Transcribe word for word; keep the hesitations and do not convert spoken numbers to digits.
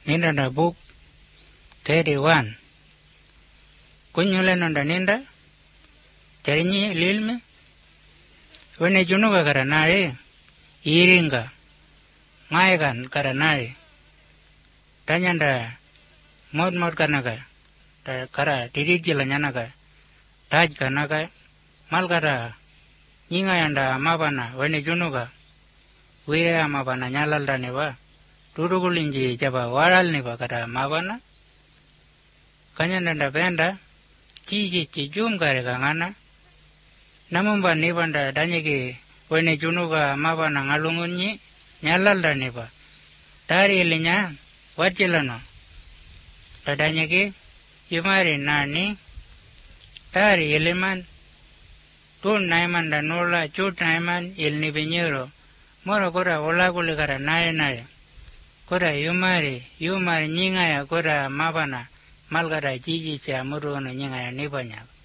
ninda da book thirty-one. Kunyule nonda ninda charinyi lilme wene junuga karanare iringa ngaigan karanare tanyanda mod mod kanaga ta kara tirijila nyanaga taj kanaga malgara nyingayanda amabana wene junuga wire amabana nyalalda neba turugulinji jaba waral neba kara amabana kanyanda benda chiji chijum kare kangana namumba nibanda danyege wene junuga amabana ngalungunyi nyalalda neba tari ilinya wajilano tadanyege yumari nani tari iliman tun naiman da nola chut naiman ilni binyero mora kora ola kule kara nae nae kora yumari yumari nyingaya kora mabana malgara jiji cha muruno nyingaya nibanya